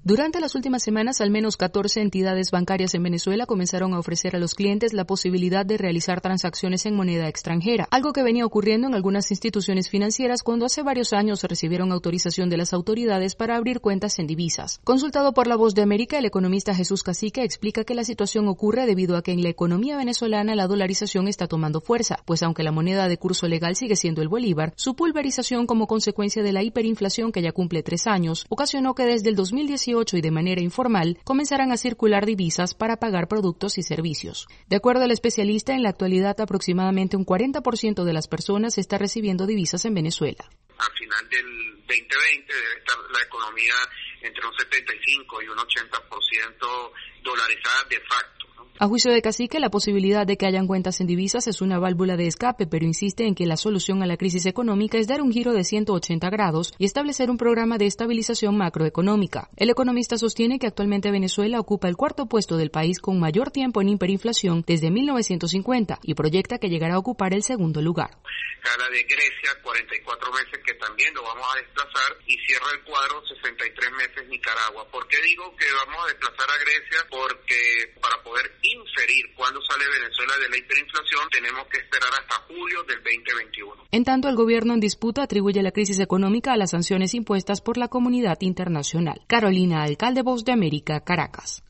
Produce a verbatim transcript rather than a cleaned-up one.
Durante las últimas semanas, al menos catorce entidades bancarias en Venezuela comenzaron a ofrecer a los clientes la posibilidad de realizar transacciones en moneda extranjera, algo que venía ocurriendo en algunas instituciones financieras cuando hace varios años recibieron autorización de las autoridades para abrir cuentas en divisas. Consultado por La Voz de América, el economista Jesús Cacique explica que la situación ocurre debido a que en la economía venezolana la dolarización está tomando fuerza, pues aunque la moneda de curso legal sigue siendo el bolívar, su pulverización como consecuencia de la hiperinflación que ya cumple tres años, ocasionó que desde el dos mil dieciocho y de manera informal comenzarán a circular divisas para pagar productos y servicios. De acuerdo al especialista, en la actualidad aproximadamente un cuarenta por ciento de las personas está recibiendo divisas en Venezuela. Al final del veinte veinte debe estar la economía entre un setenta y cinco y un ochenta por ciento dolarizada de facto. A juicio de Cacique, la posibilidad de que hayan cuentas en divisas es una válvula de escape, pero insiste en que la solución a la crisis económica es dar un giro de ciento ochenta grados y establecer un programa de estabilización macroeconómica. El economista sostiene que actualmente Venezuela ocupa el cuarto puesto del país con mayor tiempo en hiperinflación desde mil novecientos cincuenta y proyecta que llegará a ocupar el segundo lugar. La de Grecia, cuarenta y cuatro meses, que también lo vamos a desplazar, y cierra el cuadro sesenta y tres meses Nicaragua. ¿Por qué digo que vamos a desplazar a Grecia? Porque para poder inferir cuándo sale Venezuela de la hiperinflación tenemos que esperar hasta julio del veinte veintiuno. En tanto, el gobierno en disputa atribuye la crisis económica a las sanciones impuestas por la comunidad internacional. Carolina Alcalde, Voz de América, Caracas.